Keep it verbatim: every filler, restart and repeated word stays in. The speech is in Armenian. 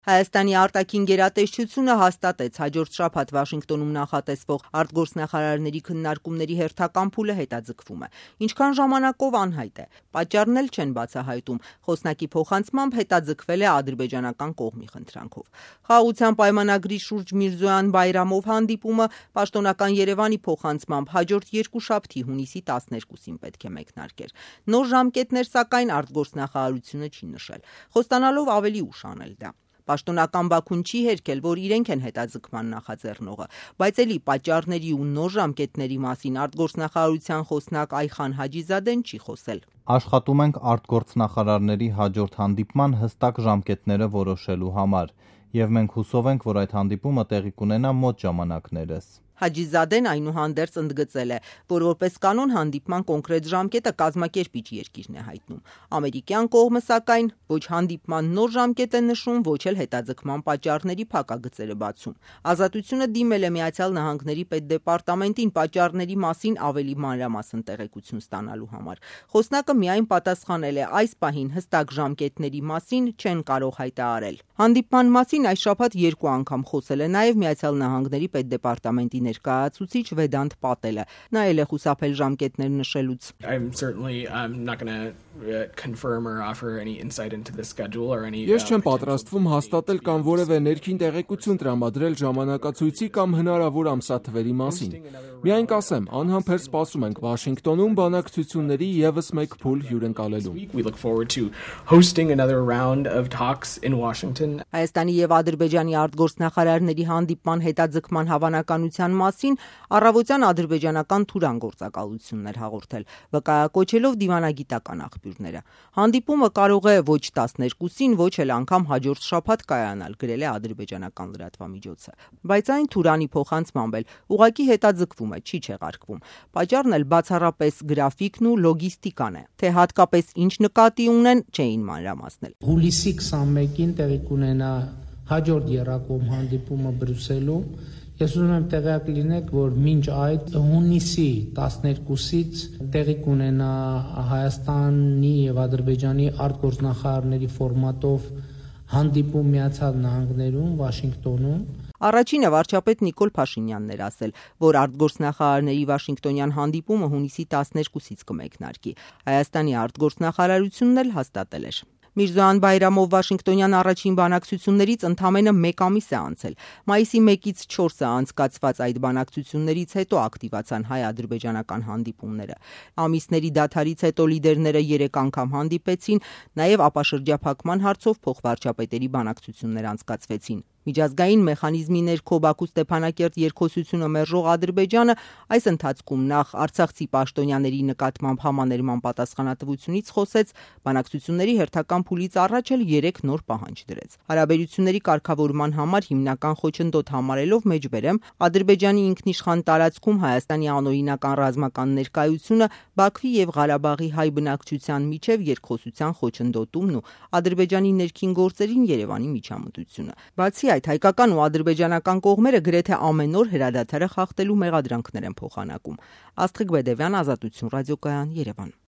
Հայաստանի արտաքին գերատեսչությունը հաստատեց հաջորդ շաբաթ Վաշինգտոնում նախատեսվող արտգործնախարարների քննարկումների հերթական փուլը հետաձգվում է։ Ինչքան ժամանակով անհայտ է, պատճառն էլ չեն բացահայտում։ Խոսնակի փոխանցմամբ հետաձգվել է ադրբեջանական կողմի խնդրանքով։ Խաղաղության պայմանագրի շուրջ Միրզոյան Բայրամով հանդիպումը պաշտոնական Երևանի փոխանցմամբ հաջորդ երկուշաբթի հունիսի տասներկուսին պետք է մեկնարկեր։ Նոր ժամկետներ, սակայն արտգործնախարարությունը չի նշել, խոստանալով ավելի ուշ անել դա։ Պաշտոնական Բաքուն չի հերքել, որ իրենք են հետաձգման նախաձեռնողը, բայց էլի պատճառների ու նոր ժամկետների մասին արտգործնախարարության խոսնակ Այխան Հաջիզադեն չի խոսել։ Աշխատում ենք արտգործնախարարների հաջորդ հանդիպման հստակ ժամկետները որոշելու համար, եւ մենք հուսով ենք, որ այդ հանդիպումը տեղի կունենա մոտ ժամանակներս։ Հաջիզադեն այնուհանդերձ ընդգծել է, որ որպես կանոն հանդիպման կոնկրետ ժամկետը կազմակերպիչ երկիրն է հայտնում։ Ամերիկյան կողմը, սակայն, ոչ հանդիպման նոր ժամկետ է նշում, ոչ էլ հետաձգման պատճառների փակագծերը բացում։ Ազատությունը դիմել է Միացյալ Նահանգների պետդեպարտամենտին պատճառների մասին ավելի մանրամասն տեղեկություն ստանալու համար։ Խոսնակը միայն պատասխանել է այս պահին հստակ ժամկետների մասին չեն կարող հայտարարել։ Հանդիպման մասին այս շաբաթ երկու անգամ խոսել է նաև Միացյալ Նահանգների պետդեպարտամենտի ներկայացուցիչ Վեդանտ Պատելը։ Նա էլ է խուսափել ժամկետներ նշելուց։ Ես չեմ պատրաստվում հաստատել կամ որևէ ներքին տեղեկություն տրամադրել ժամանակացույցի կամ հնարավոր ամսաթվերի մասին։ Միայն կասեմ, անհամբեր սպասում ենք Վաշինգտոնում բանակցությունների ևս մեկ փուլ հյուրընկալելու։ Հայաստանի եւ Ադրբեջանի արտգործնախարարների հանդիպման հետաձգման հավանականության մասին առավոտյան ադրբեջանական Թուրան գործակալությունն էր հաղորդել, վկայակոչելով դիվանագիտական աղբյուրները։ Հանդիպումը կարող է ոչ տասներկուսին, ոչ էլ անգամ հաջորդ շաբաթ կայանալ, գրել է ադրբեջանական լրատվամիջոցը։ Բայց այն Թուրանի փոխանցմամբ էլ ուղղակի հետաձգվում է, չի չեղարկվում։ Պատճառն էլ բացառապես գրաֆիկն ու լոգիստիկան է, թե հատկապես ինչ նկատի ունեն, չէին մանրամասնել։ Հուլիսի քսանմեկին տեղի կունենա հաջորդ եռակողմ հանդիպումը Բրյուսելում։ Ես ուզում եմ տեղյակ լինեք, որ մինչ այդ հունիսի տասներկուսից տեղի կունենա Հայաստանի եւ Ադրբեջանի արտգործնախարարների ֆորմատով հանդիպում Միացյալ Նահանգներում, Վաշինգտոնում։ Առաջինը վարչապետ Նիկոլ Փաշինյանն էր ասել, որ արտգործնախարարների Վաշինգտոնյան հանդիպումը հունիսի տասներկուսից կմեկնարկի։ Հայաստանի արտգործնախարարությունն էլ հաստատել էր։ Միրզոյան Բայրամով Վաշինգտոնյան առաջին բանակցություններից ընդամենը մեկ ամիս է անցել։ Մայիսի մեկից չորսը անցկացված այդ բանակցություններից հետո ակտիվացան հայ-ադրբեջանական հանդիպումները։ Ամիսների դադարից հետո լիդերները երեք անգամ հանդիպեցին, նաև ապաշրջափակման հարցով փոխվարչապետերի բանակցություններ անցկացվեցին։ Միջազգային մեխանիզմի ներքո Բաքու Ստեփանակերտ երկխոսությունը մերժող Ադրբեջանը այս ընթացքում նախ արցախցի պաշտոնյաների նկատմամբ համաներման պատասխանատվությունից խոսեց, բանակցությունների հերթական փուլից առաջ էլ երեք նոր պահանջ դրեց։ Հարաբերությունների կարգավորման համար հիմնական խոչընդոտ համարելով մեջբերեմ Ադրբեջանի ինքնիշխան տարածքում Հայաստանի անօրինական ռազմական ներկայությունը Բաքվի եւ Ղարաբաղի հայ բնակչության միջև երկխոսության խոչընդոտումն ու Ադրբեջանի ներքին գործերին Երևանի միջամտությունը։ Բացի այդ, հայկական ու ադրբեջանական կողմերը գրեթե ամեն օր հրադադարը խախտելու մեղադրանքներ են փոխանակում։ Աստղիկ Բեդևյան, Ազատություն ռադիոկայան, Երևան։